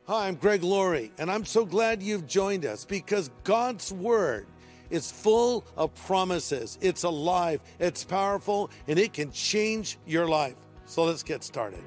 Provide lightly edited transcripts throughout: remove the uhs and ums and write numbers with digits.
Hi, I'm Greg Laurie, and I'm so glad you've joined us because God's Word is full of promises. It's alive, it's powerful, and it can change your life. So let's get started.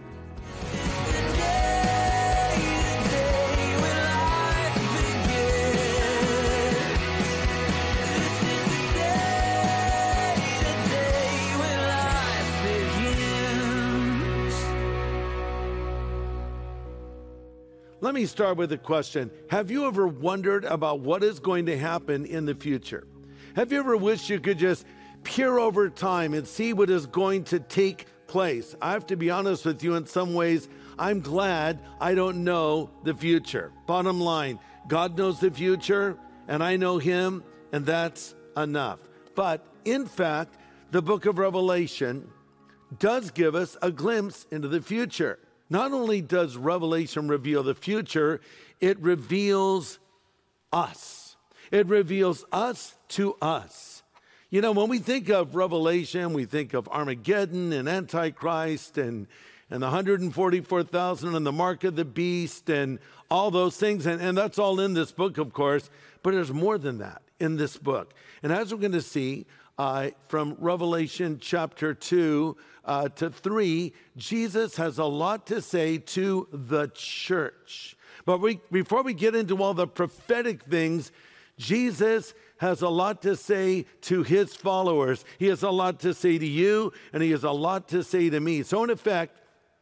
Let me start with a question. Have you ever wondered about what is going to happen in the future? Have you ever wished you could just peer over time and see what is going to take place? I have to be honest with you, in some ways, I'm glad I don't know the future. Bottom line, God knows the future, and I know Him, and that's enough. But in fact, the book of Revelation does give us a glimpse into the future. Not only does Revelation reveal the future, it reveals us. It reveals us to us. You know, when we think of Revelation, we think of Armageddon and Antichrist and the 144,000 and the mark of the beast and all those things. And that's all in this book, of course. But there's more than that in this book. And as we're going to see from Revelation chapter 2 to 3, Jesus has a lot to say to the church. But before we get into all the prophetic things, Jesus has a lot to say to his followers. He has a lot to say to you, and he has a lot to say to me. So in effect,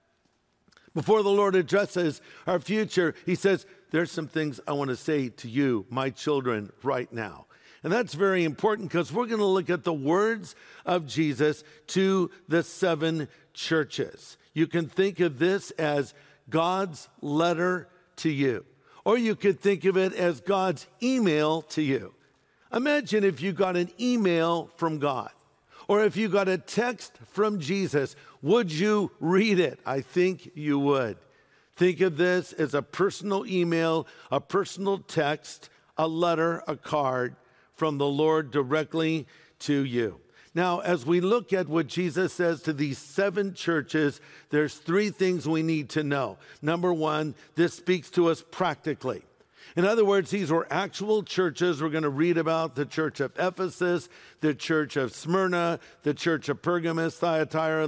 before the Lord addresses our future, he says, there's some things I want to say to you, my children, right now. And that's very important because we're going to look at the words of Jesus to the 7 churches. You can think of this as God's letter to you, or you could think of it as God's email to you. Imagine if you got an email from God, or if you got a text from Jesus. Would you read it? I think you would. Think of this as a personal email, a personal text, a letter, a card from the Lord directly to you. Now, as we look at what Jesus says to these 7 churches, there's 3 things we need to know. Number 1, this speaks to us practically. In other words, these were actual churches. We're going to read about the church of Ephesus, the church of Smyrna, the church of Pergamos, Thyatira,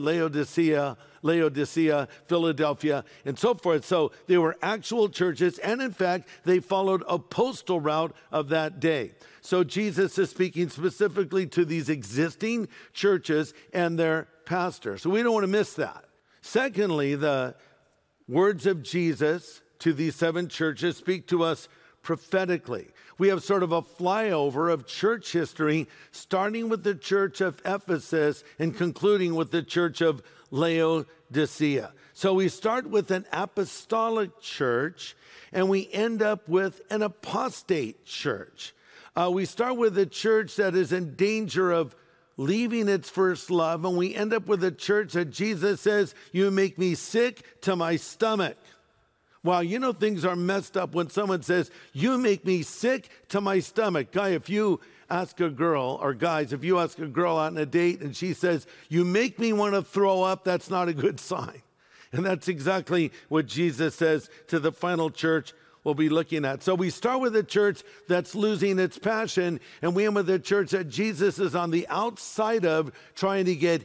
Laodicea, Philadelphia, and so forth. So they were actual churches, and in fact, they followed a postal route of that day. So Jesus is speaking specifically to these existing churches and their pastors. So we don't want to miss that. Secondly, the words of Jesus to these 7 churches speak to us prophetically. We have sort of a flyover of church history, starting with the church of Ephesus and concluding with the church of Laodicea. So we start with an apostolic church and we end up with an apostate church. We start with a church that is in danger of leaving its first love, and we end up with a church that Jesus says, you make me sick to my stomach. Wow, you know things are messed up when someone says, you make me sick to my stomach. Guy, if you ask a girl, or guys, if you ask a girl out on a date and she says, you make me want to throw up, that's not a good sign. And that's exactly what Jesus says to the final church we'll be looking at. So we start with a church that's losing its passion, and we end with a church that Jesus is on the outside of trying to get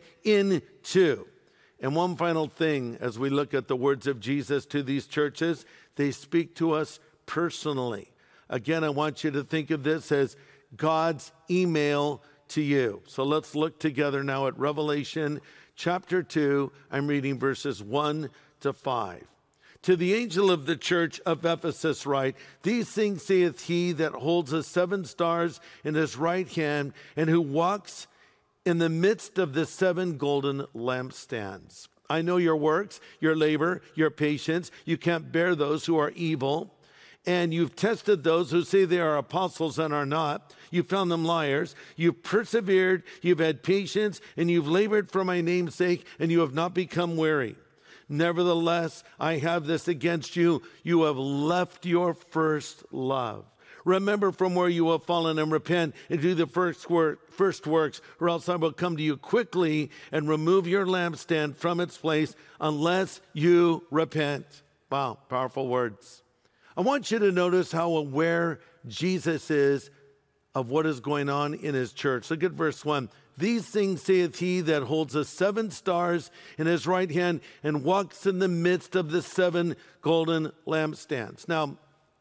into. And one final thing, as we look at the words of Jesus to these churches, they speak to us personally. Again, I want you to think of this as God's email to you. So let's look together now at Revelation chapter 2. I'm reading verses 1 to 5. To the angel of the church of Ephesus write, these things saith he that holds the 7 stars in his right hand, and who walks in the midst of the 7 golden lampstands. I know your works, your labor, your patience. You can't bear those who are evil. And you've tested those who say they are apostles and are not. You've found them liars. You've persevered. You've had patience. And you've labored for my name's sake. And you have not become weary. Nevertheless, I have this against you. You have left your first love. Remember from where you have fallen and repent and do the first works, or else I will come to you quickly and remove your lampstand from its place unless you repent. Wow, powerful words. I want you to notice how aware Jesus is of what is going on in his church. Look at verse 1. These things saith he that holds the 7 stars in his right hand and walks in the midst of the 7 golden lampstands. Now,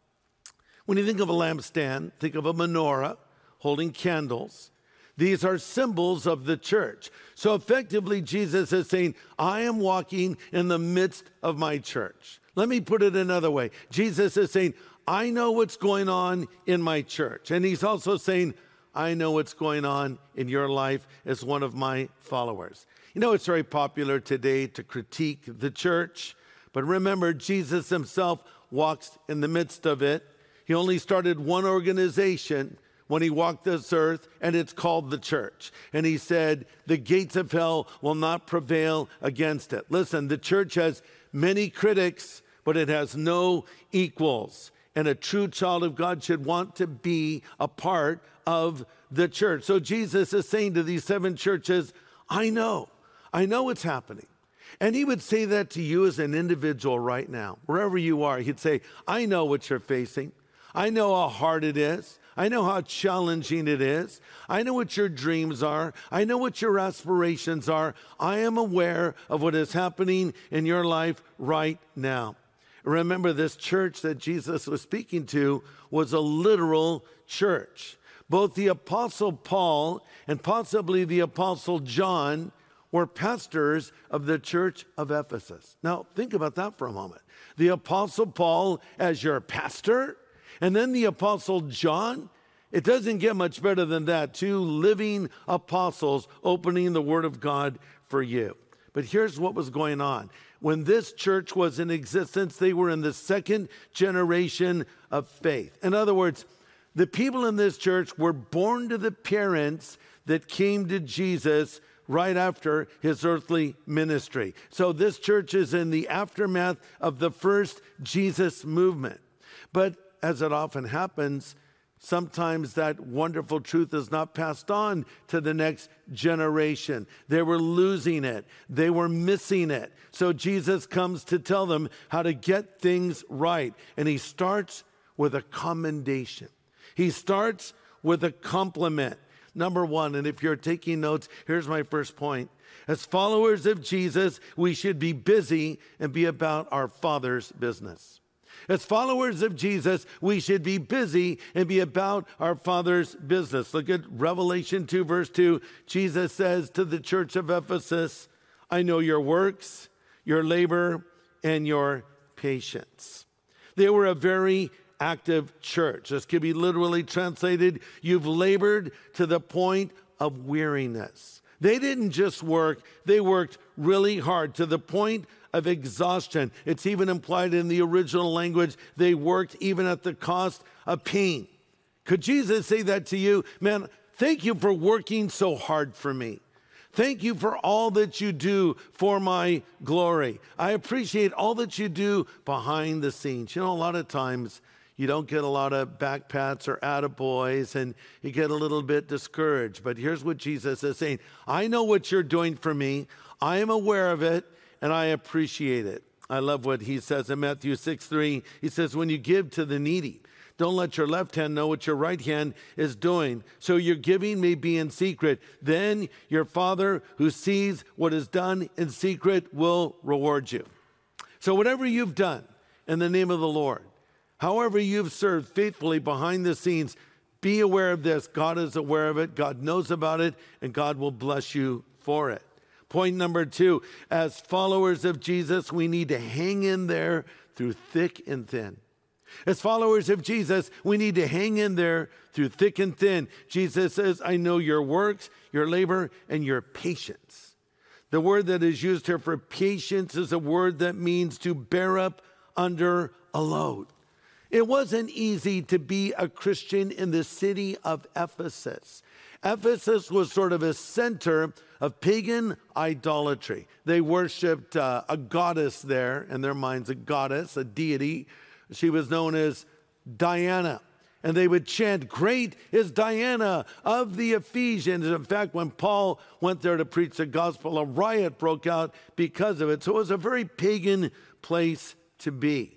when you think of a lampstand, think of a menorah holding candles. These are symbols of the church. So effectively, Jesus is saying, I am walking in the midst of my church. Let me put it another way. Jesus is saying, I know what's going on in my church. And he's also saying, I know what's going on in your life as one of my followers. You know, it's very popular today to critique the church. But remember, Jesus himself walks in the midst of it. He only started one organization when he walked this earth, and it's called the church. And he said, the gates of hell will not prevail against it. Listen, the church has many critics, but it has no equals. And a true child of God should want to be a part of the church. So Jesus is saying to these 7 churches, I know what's happening. And he would say that to you as an individual right now, wherever you are. He'd say, I know what you're facing. I know how hard it is. I know how challenging it is. I know what your dreams are. I know what your aspirations are. I am aware of what is happening in your life right now. Remember, this church that Jesus was speaking to was a literal church. Both the Apostle Paul and possibly the Apostle John were pastors of the church of Ephesus. Now, think about that for a moment. The Apostle Paul as your pastor, and then the Apostle John. It doesn't get much better than that. 2 living apostles opening the Word of God for you. But here's what was going on. When this church was in existence, they were in the 2nd generation of faith. In other words, the people in this church were born to the parents that came to Jesus right after his earthly ministry. So this church is in the aftermath of the first Jesus movement. But as it often happens, sometimes that wonderful truth is not passed on to the next generation. They were losing it. They were missing it. So Jesus comes to tell them how to get things right. And he starts with a commendation. He starts with a compliment. Number 1, and if you're taking notes, here's my first point. As followers of Jesus, we should be busy and be about our Father's business. As followers of Jesus, we should be busy and be about our Father's business. Look at Revelation 2, verse 2. Jesus says to the church of Ephesus, I know your works, your labor, and your patience. They were a very active church. This could be literally translated, you've labored to the point of weariness. They didn't just work, they worked really hard to the point of exhaustion. It's even implied in the original language, they worked even at the cost of pain. Could Jesus say that to you? Man, thank you for working so hard for me. Thank you for all that you do for my glory. I appreciate all that you do behind the scenes. You know, a lot of times you don't get a lot of back pats or attaboys, and you get a little bit discouraged. But here's what Jesus is saying. I know what you're doing for me. I am aware of it, and I appreciate it. I love what he says in Matthew 6:3. He says, when you give to the needy, don't let your left hand know what your right hand is doing. So your giving may be in secret. Then your Father who sees what is done in secret will reward you. So whatever you've done in the name of the Lord, however you've served faithfully behind the scenes, be aware of this. God is aware of it. God knows about it, and God will bless you for it. Point number 2, as followers of Jesus, we need to hang in there through thick and thin. As followers of Jesus, we need to hang in there through thick and thin. Jesus says, I know your works, your labor, and your patience. The word that is used here for patience is a word that means to bear up under a load. It wasn't easy to be a Christian in the city of Ephesus. Ephesus was sort of a center of pagan idolatry. They worshipped a goddess there, in their minds, a goddess, a deity. She was known as Diana. And they would chant, great is Diana of the Ephesians. In fact, when Paul went there to preach the gospel, a riot broke out because of it. So it was a very pagan place to be.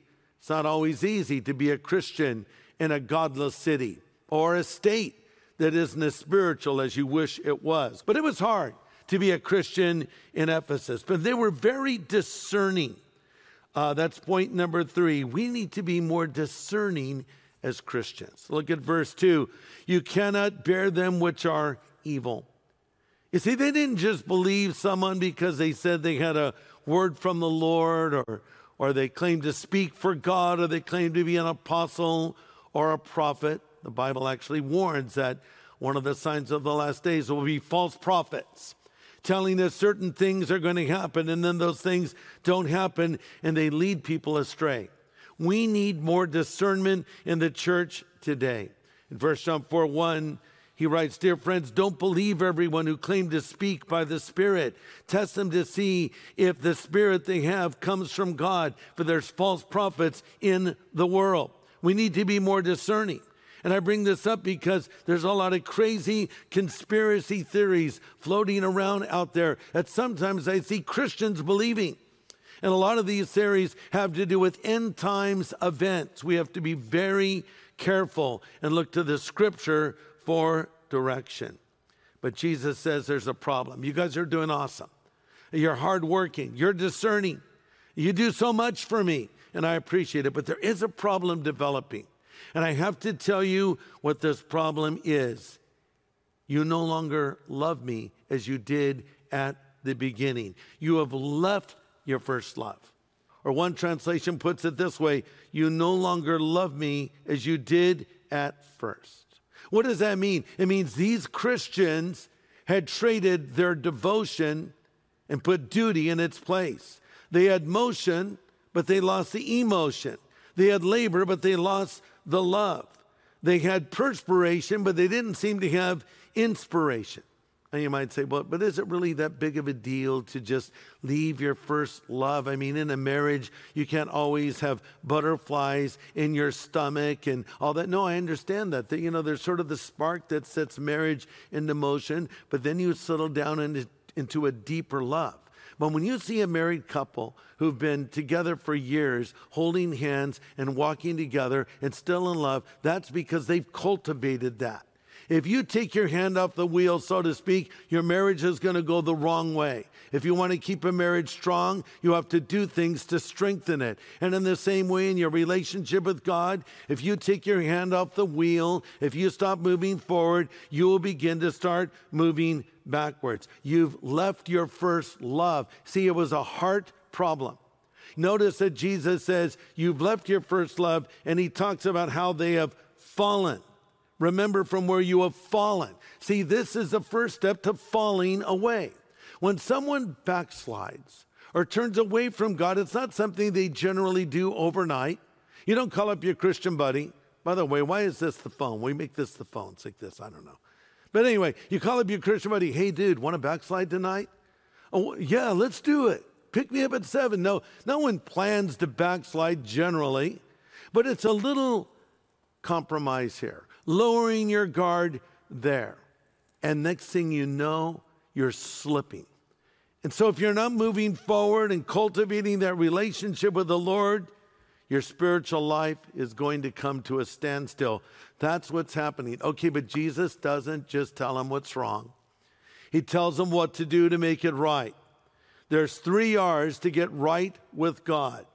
It's not always easy to be a Christian in a godless city or a state that isn't as spiritual as you wish it was. But it was hard to be a Christian in Ephesus. But they were very discerning. That's point number 3. We need to be more discerning as Christians. Look at verse 2. You cannot bear them which are evil. You see, they didn't just believe someone because they said they had a word from the Lord, or they claimed to speak for God, or they claimed to be an apostle or a prophet. The Bible actually warns that one of the signs of the last days will be false prophets, telling us certain things are going to happen, and then those things don't happen, and they lead people astray. We need more discernment in the church today. In 1 John 4:1, he writes, "Dear friends, don't believe everyone who claims to speak by the Spirit. Test them to see if the Spirit they have comes from God, for there's false prophets in the world." We need to be more discerning. And I bring this up because there's a lot of crazy conspiracy theories floating around out there that sometimes I see Christians believing. And a lot of these theories have to do with end times events. We have to be very careful and look to the scripture for direction. But Jesus says there's a problem. You guys are doing awesome. You're hardworking. You're discerning. You do so much for me, and I appreciate it. But there is a problem developing. And I have to tell you what this problem is. You no longer love me as you did at the beginning. You have left your first love. Or one translation puts it this way: you no longer love me as you did at first. What does that mean? It means these Christians had traded their devotion and put duty in its place. They had motion, but they lost the emotion. They had labor, but they lost the love. They had perspiration, but they didn't seem to have inspiration. And you might say, well, but is it really that big of a deal to just leave your first love? I mean, in a marriage, you can't always have butterflies in your stomach and all that. No, I understand that. There's sort of the spark that sets marriage into motion, but then you settle down into a deeper love. But when you see a married couple who've been together for years, holding hands and walking together and still in love, that's because they've cultivated that. If you take your hand off the wheel, so to speak, your marriage is going to go the wrong way. If you want to keep a marriage strong, you have to do things to strengthen it. And in the same way, in your relationship with God, if you take your hand off the wheel, if you stop moving forward, you will begin to start moving backwards. You've left your first love. See, it was a heart problem. Notice that Jesus says, you've left your first love, and he talks about how they have fallen. Remember from where you have fallen. See, this is the first step to falling away. When someone backslides or turns away from God, it's not something they generally do overnight. You don't call up your Christian buddy. By the way, why is this the phone? We make this the phone. It's like this. I don't know. But anyway, you call up your Christian buddy. Hey, dude, want to backslide tonight? Oh, yeah, let's do it. Pick me up at 7. No one plans to backslide generally, but it's a little compromise here. Lowering your guard there. And next thing you know, you're slipping. And so if you're not moving forward and cultivating that relationship with the Lord, your spiritual life is going to come to a standstill. That's what's happening. Okay, but Jesus doesn't just tell them what's wrong. He tells them what to do to make it right. There's 3 R's to get right with God.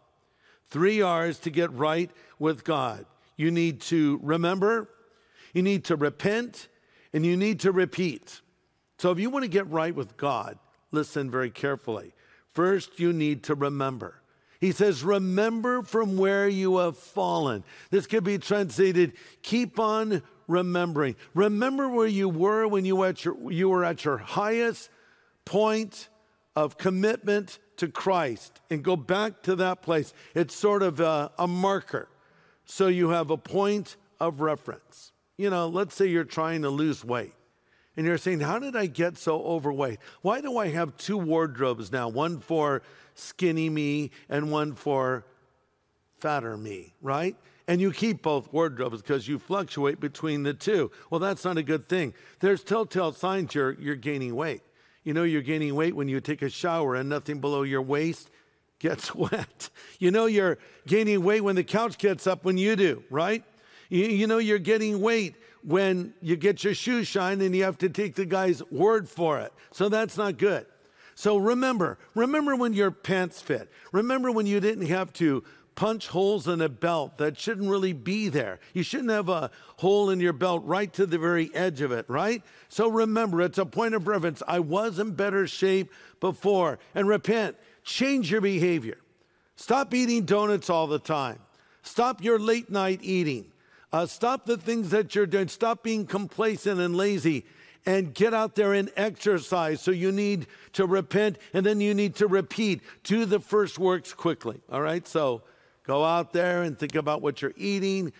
3 R's to get right with God. You need to remember, you need to repent, and you need to repeat. So if you want to get right with God, listen very carefully. First, you need to remember. He says, remember from where you have fallen. This could be translated, keep on remembering. Remember where you were when you were at your highest point of commitment to Christ, and go back to that place. It's sort of a marker. So you have a point of reference. Let's say you're trying to lose weight. And you're saying, how did I get so overweight? Why do I have 2 wardrobes now? One for skinny me and one for fatter me, right? And you keep both wardrobes because you fluctuate between the two. Well, that's not a good thing. There's telltale signs you're gaining weight. You're gaining weight when you take a shower and nothing below your waist gets wet. You know you're gaining weight when the couch gets up when you do, right? You know you're getting weight when you get your shoes shined and you have to take the guy's word for it. So that's not good. So remember when your pants fit. Remember when you didn't have to punch holes in a belt that shouldn't really be there. You shouldn't have a hole in your belt right to the very edge of it, right? So remember, it's a point of reference. I was in better shape before. And repent. Change your behavior. Stop eating donuts all the time. Stop your late night eating. Stop the things that you're doing. Stop being complacent and lazy and get out there and exercise. So you need to repent and then you need to repeat. Do the first works quickly. All right. So go out there and think about what you're eating,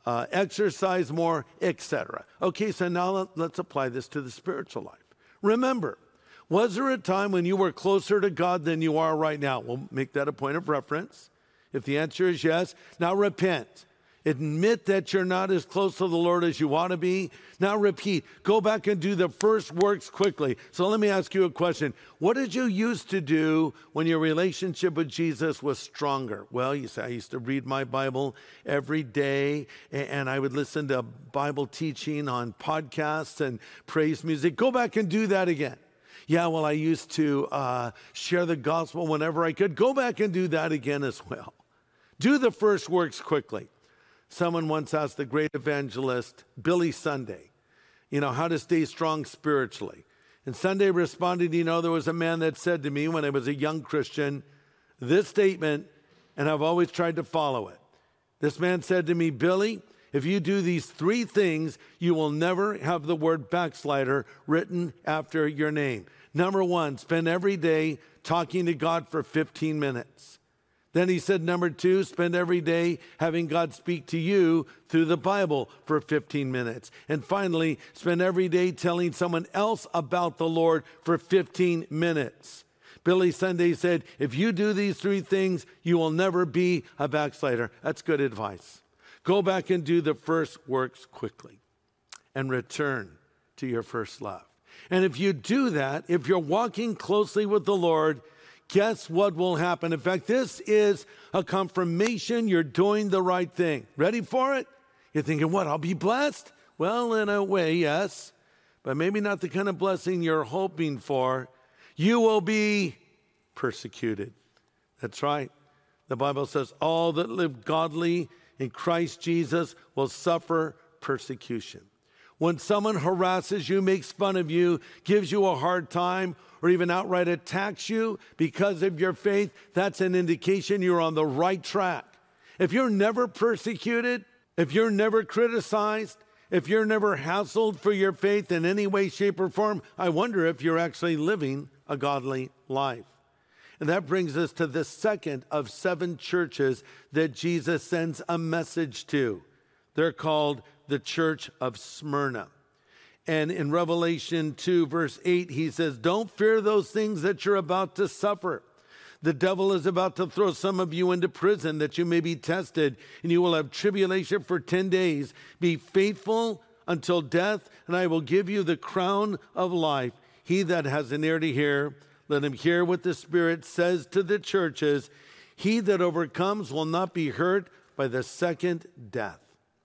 exercise more, etc. Okay. So now let's apply this to the spiritual life. Remember, was there a time when you were closer to God than you are right now? We'll make that a point of reference. If the answer is yes, now repent. Admit that you're not as close to the Lord as you want to be. Now repeat. Go back and do the first works quickly. So let me ask you a question. What did you used to do when your relationship with Jesus was stronger? Well, you say, I used to read my Bible every day, and I would listen to Bible teaching on podcasts and praise music. Go back and do that again. Yeah, well, I used to share the gospel whenever I could. Go back and do that again as well. Do the first works quickly. Someone once asked the great evangelist, Billy Sunday, how to stay strong spiritually. And Sunday responded, there was a man that said to me when I was a young Christian, this statement, and I've always tried to follow it. This man said to me, Billy, if you do these three things, you will never have the word backslider written after your name. Number one, spend every day talking to God for 15 minutes. Then he said, number two, spend every day having God speak to you through the Bible for 15 minutes. And finally, spend every day telling someone else about the Lord for 15 minutes. Billy Sunday said, if you do these three things, you will never be a backslider. That's good advice. Go back and do the first works quickly and return to your first love. And if you do that, if you're walking closely with the Lord, guess what will happen? In fact, this is a confirmation you're doing the right thing. Ready for it? You're thinking, what, I'll be blessed? Well, in a way, yes, but maybe not the kind of blessing you're hoping for. You will be persecuted. That's right. The Bible says all that live godly in Christ Jesus will suffer persecution. When someone harasses you, makes fun of you, gives you a hard time, or even outright attacks you because of your faith, that's an indication you're on the right track. If you're never persecuted, if you're never criticized, if you're never hassled for your faith in any way, shape, or form, I wonder if you're actually living a godly life. And that brings us to the second of 7 churches that Jesus sends a message to. They're called the Church of Smyrna. And in Revelation 2, verse 8, he says, don't fear those things that you're about to suffer. The devil is about to throw some of you into prison that you may be tested, and you will have tribulation for 10 days. Be faithful until death, and I will give you the crown of life. He that has an ear to hear, let him hear what the Spirit says to the churches. He that overcomes will not be hurt by the second death.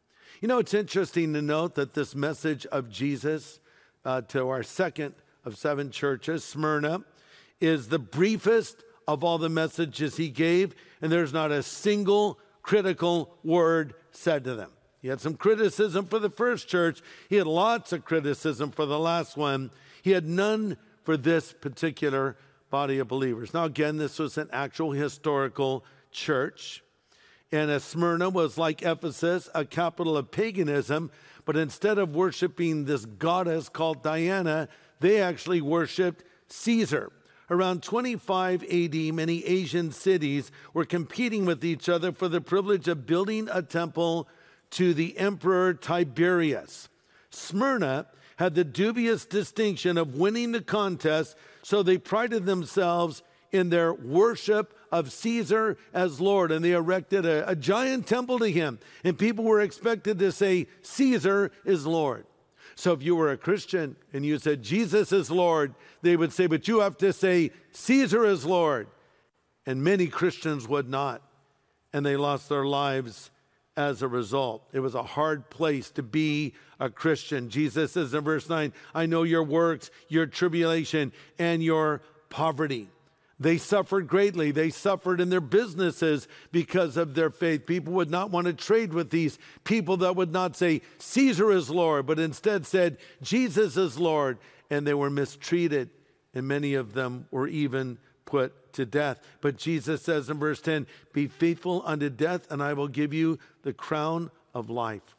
It's interesting to note that this message of Jesus to our second of 7 churches, Smyrna, is the briefest of all the messages he gave, and there's not a single critical word said to them. He had some criticism for the first church. He had lots of criticism for the last one. He had none for this particular body of believers. Now, again, this was an actual historical church. And Smyrna was like Ephesus, a capital of paganism, but instead of worshiping this goddess called Diana, they actually worshiped Caesar. Around 25 AD, many Asian cities were competing with each other for the privilege of building a temple to the Emperor Tiberius. Smyrna had the dubious distinction of winning the contest, so they prided themselves in their worship of Caesar as Lord, and they erected a giant temple to him, and people were expected to say, Caesar is Lord. So if you were a Christian and you said, Jesus is Lord, they would say, but you have to say, Caesar is Lord. and many Christians would not, and they lost their lives as a result. It was a hard place to be a Christian. Jesus says in verse 9, I know your works, your tribulation, and your poverty. They suffered greatly. They suffered in their businesses because of their faith. People would not want to trade with these people that would not say, Caesar is Lord, but instead said, Jesus is Lord. And they were mistreated, and many of them were even put to death. But Jesus says in verse 10, be faithful unto death, and I will give you the crown of life.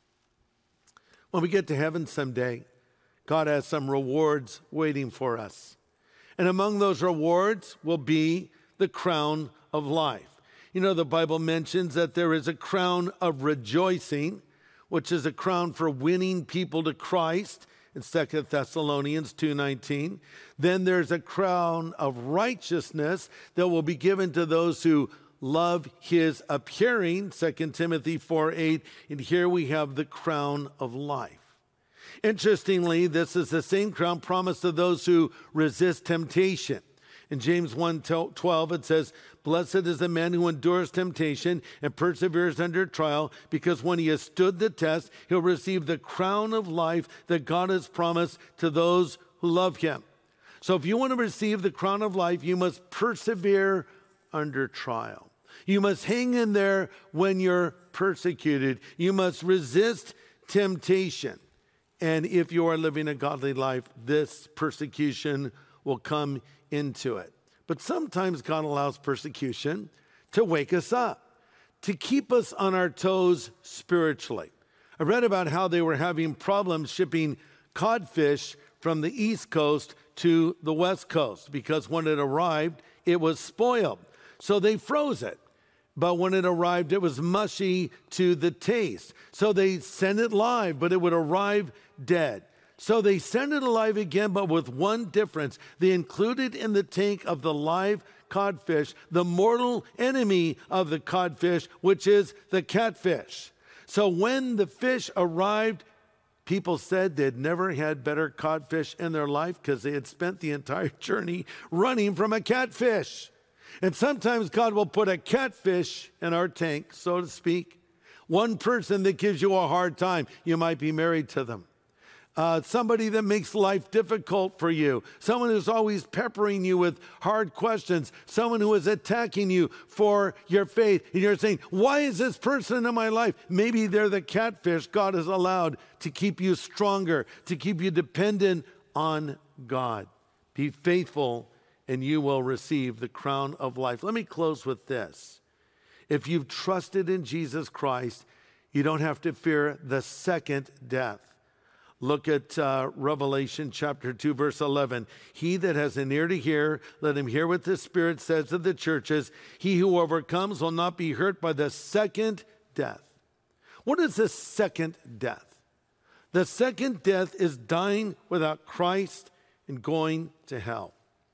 When we get to heaven someday, God has some rewards waiting for us. And among those rewards will be the crown of life. You know, the Bible mentions that there is a crown of rejoicing, which is a crown for winning people to Christ in 2 Thessalonians 2:19. Then there's a crown of righteousness that will be given to those who love his appearing, 2 Timothy 4:8. And here we have the crown of life. Interestingly, this is the same crown promised to those who resist temptation. In James 1:12, it says, blessed is the man who endures temptation and perseveres under trial, because when he has stood the test, he'll receive the crown of life that God has promised to those who love him. So if you want to receive the crown of life, you must persevere under trial. You must hang in there when you're persecuted. You must resist temptation. And if you are living a godly life, this persecution will come into it. But sometimes God allows persecution to wake us up, to keep us on our toes spiritually. I read about how they were having problems shipping codfish from the East Coast to the West Coast because when it arrived, it was spoiled. So they froze it. But when it arrived, it was mushy to the taste. So they sent it live, but it would arrive dead. So they sent it alive again, but with one difference. They included in the tank of the live codfish the mortal enemy of the codfish, which is the catfish. So when the fish arrived, people said they'd never had better codfish in their life because they had spent the entire journey running from a catfish. And sometimes God will put a catfish in our tank, so to speak. One person that gives you a hard time, you might be married to them. Somebody that makes life difficult for you. Someone who's always peppering you with hard questions. Someone who is attacking you for your faith. And you're saying, why is this person in my life? Maybe they're the catfish God has allowed to keep you stronger, to keep you dependent on God. Be faithful and you will receive the crown of life. Let me close with this. If you've trusted in Jesus Christ, you don't have to fear the second death. Look at Revelation chapter 2, verse 11. He that has an ear to hear, let him hear what the Spirit says to the churches. He who overcomes will not be hurt by the second death. What is the second death? The second death is dying without Christ and going to hell.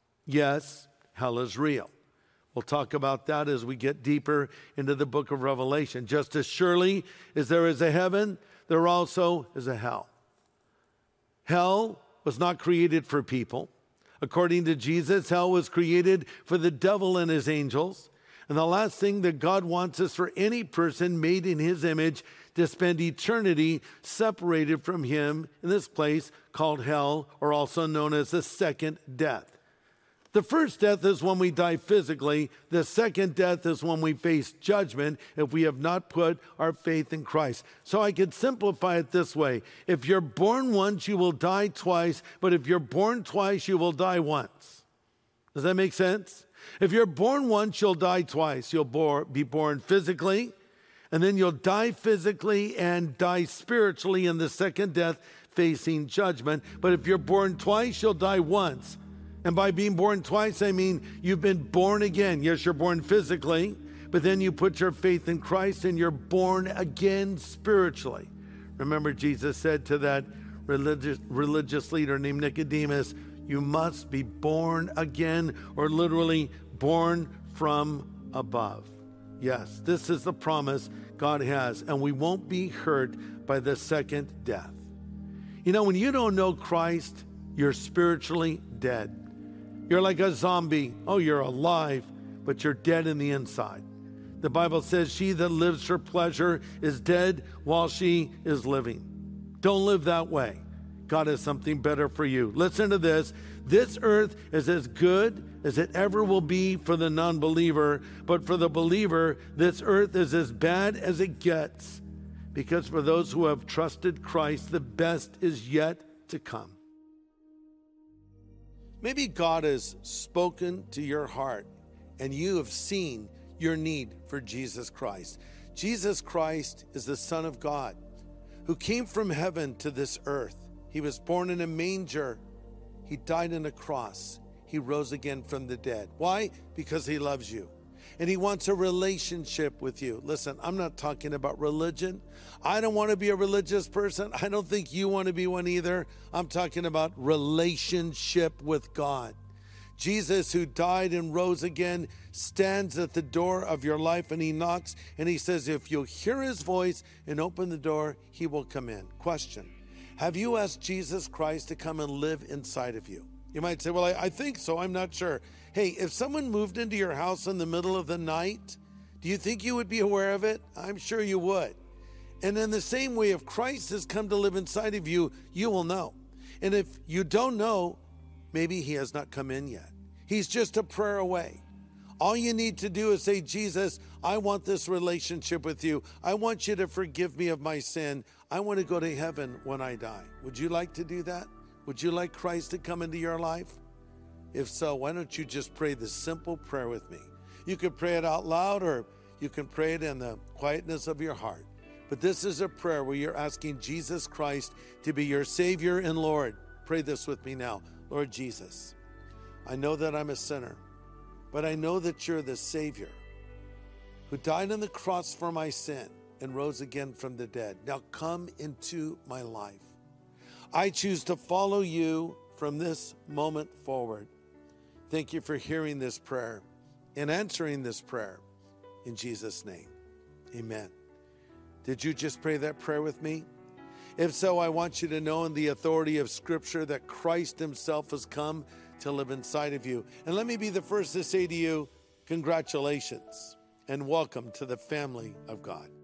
Yes, hell is real. We'll talk about that as we get deeper into the book of Revelation. Just as surely as there is a heaven, there also is a hell. Hell was not created for people. According to Jesus, hell was created for the devil and his angels. And the last thing that God wants is for any person made in his image to spend eternity separated from him in this place called hell, or also known as the second death. The first death is when we die physically. The second death is when we face judgment if we have not put our faith in Christ. So I could simplify it this way. If you're born once, you will die twice. But if you're born twice, you will die once. Does that make sense? If you're born once, you'll die twice. You'll be born physically, and then you'll die physically and die spiritually in the second death, facing judgment. But if you're born twice, you'll die once. And by being born twice, I mean you've been born again. Yes, you're born physically, but then you put your faith in Christ and you're born again spiritually. Remember, Jesus said to that religious leader named Nicodemus, you must be born again, or literally born from above. Yes, this is the promise God has, and we won't be hurt by the second death. You know, when you don't know Christ, you're spiritually dead. You're like a zombie. Oh, you're alive, but you're dead in the inside. The Bible says she that lives for pleasure is dead while she is living. Don't live that way. God has something better for you. Listen to this. This earth is as good as it ever will be for the non-believer, but for the believer, this earth is as bad as it gets, because for those who have trusted Christ, the best is yet to come. Maybe God has spoken to your heart and you have seen your need for Jesus Christ. Jesus Christ is the Son of God who came from heaven to this earth. He was born in a manger. He died on a cross. He rose again from the dead. Why? Because he loves you. And he wants a relationship with you. Listen, I'm not talking about religion. I don't want to be a religious person. I don't think you want to be one either. I'm talking about relationship with God. Jesus, who died and rose again, stands at the door of your life and he knocks and he says, if you'll hear his voice and open the door, he will come in. Question: have you asked Jesus Christ to come and live inside of you? You might say, well, I think so. I'm not sure. Hey, if someone moved into your house in the middle of the night, do you think you would be aware of it? I'm sure you would. And in the same way, if Christ has come to live inside of you, you will know. And if you don't know, maybe he has not come in yet. He's just a prayer away. All you need to do is say, Jesus, I want this relationship with you. I want you to forgive me of my sin. I want to go to heaven when I die. Would you like to do that? Would you like Christ to come into your life? If so, why don't you just pray this simple prayer with me? You could pray it out loud or you can pray it in the quietness of your heart. But this is a prayer where you're asking Jesus Christ to be your Savior and Lord. Pray this with me now. Lord Jesus, I know that I'm a sinner, but I know that you're the Savior who died on the cross for my sin and rose again from the dead. Now come into my life. I choose to follow you from this moment forward. Thank you for hearing this prayer and answering this prayer in Jesus' name. Amen. Did you just pray that prayer with me? If so, I want you to know in the authority of Scripture that Christ himself has come to live inside of you. And let me be the first to say to you, congratulations and welcome to the family of God.